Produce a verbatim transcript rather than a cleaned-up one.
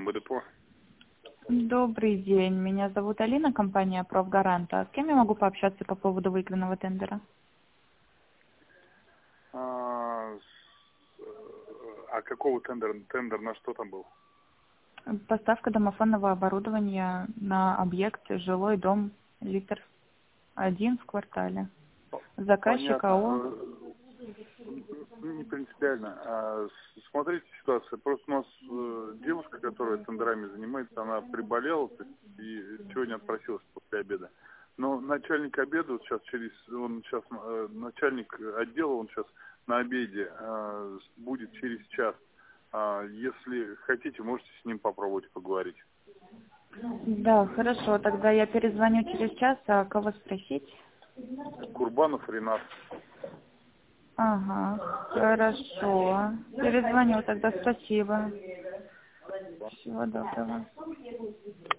БДПО. Добрый день, меня зовут Алина, компания «Профгарант». А с кем я могу пообщаться по поводу выигранного тендера? А, с- э, а какого тендера? Тендер на что там был? Поставка домофонного оборудования на объект жилой дом литр один в квартале. Заказчик Понятно. АО. Э, Не принципиально. А, с- смотрите ситуацию. Просто у нас э, девушка, которая тендерами занимается, она приболела то есть, и сегодня отпросилась после обеда. Но начальник обеда вот сейчас через, он сейчас э, начальник отдела, он сейчас на обеде э, будет через час. А, если хотите, можете с ним попробовать поговорить. Да, хорошо, тогда я перезвоню через час, а кого спросить? Курбанов Ренат. Ага, хорошо. Перезвоню тогда, спасибо. Всего доброго.